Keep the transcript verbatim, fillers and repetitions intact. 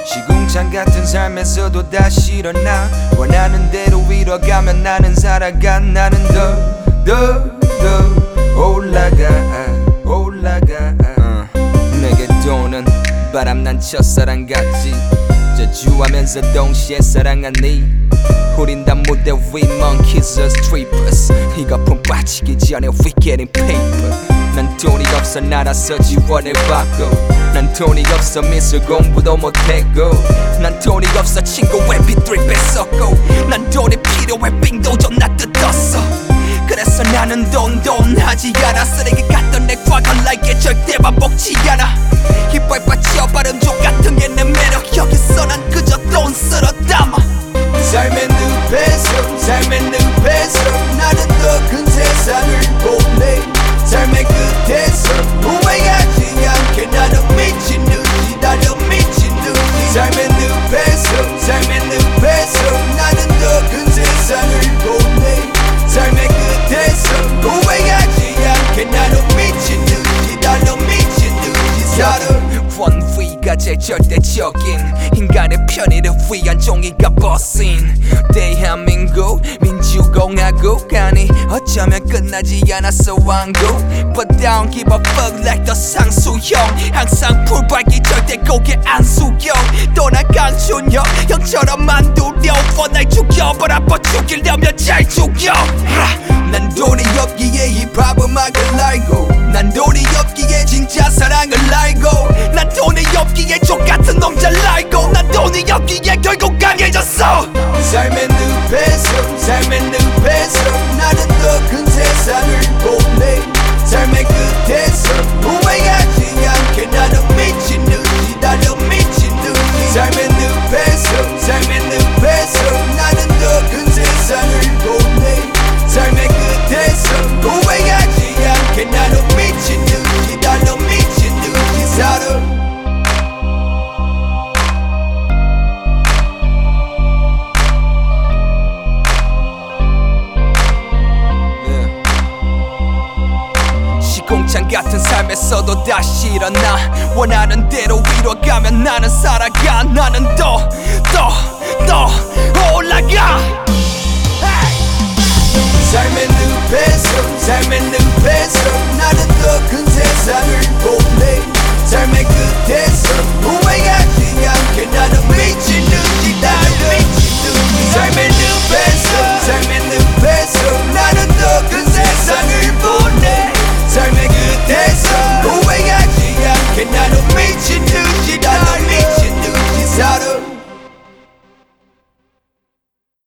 시궁창 같은 삶에서도 다시 일어나 원하는 대로 이뤄가면 나는 살아가. 나는 더 더 더 올라가 올라가 uh. 내게 도는 바람난 첫사랑 같지. 저주하면서 동시에 사랑하니 우린 다 무대 위 monkeys or strippers. 이거 품 빠지기 전에 we getting paper. 난 돈이 없어 날아서 지원해봤고 난 돈이 없어 미술 공부도 못했고 난 돈이 없어 친구 엠피 쓰리 뺐었고 난 돈이 필요해 빙도 좀 나 뜯었어. 그래서 나는 돈 돈 하지 않아. 쓰레기 같던 내 과거 like 절대 반복지 않아. 힙합 빠져 발음족 같은 게 내 매력. 여기서 난 그저 돈 쓸어 담아. 삶의 늪에서 삶의 늪에서 나는 더 큰 세상을 보내. 삶의 끝에서 후회하지 않게 나는 미친 듯이 나는 미친 듯이 삶의 늪에서 삶의 늪에서 나는 더 큰 세상을 보내. 삶의 끝에서 후회하지 않게 나는 미친 듯이 나는 미친 듯이 살아. 원위가 제일 절대적인 인간의 편의를 위한 종이가 벗은 대한민국 민주공화국. 아니 어쩌면 끝나지 않았어 왕국. But I don't give a fuck like the 상수형. 항상 풀밟기 절대 고개 안 숙여. 또 난 강준혁 형처럼 만두려. 날 죽여 but 아파 죽이려면 잘 죽여. 난 돈이 없기에 힙합 음악을 알고 난 돈이 없기에 진짜 사랑을 알고 난 돈이 없기에 족같은 놈 잘 알고 난 돈이 없기에 결국 강해졌어. 삶의 늪에서 삶의 늪에서 나는 더 큰 세상을 보내. 삶의 끝에서 후회하지 않게 나는 미친 듯이 나는 미친 듯이 삶의 늪에서 삶의 늪에서 나는 더 큰 세상을 보내. 삶의 끝에서 후회하지 않게 나는 미친 듯이 나는 미친 듯이 살아. 시궁창 같은 삶에서도 다시 일어나 원하는 대로 이뤄가면 나는 살아가. 나는 더 더 더 올라가. 삶의 늪에서 삶의 늪에서 나는 더 큰 세상을 보내. 삶의 끝에서 후회하지 않게 나는 미친 듯이 나는 미친 듯이 삶의 늪에서 삶의 늪에서 나는 더 큰 세상을 보내. 삶의 끝에서 후회하지 않게 나는 미친 듯이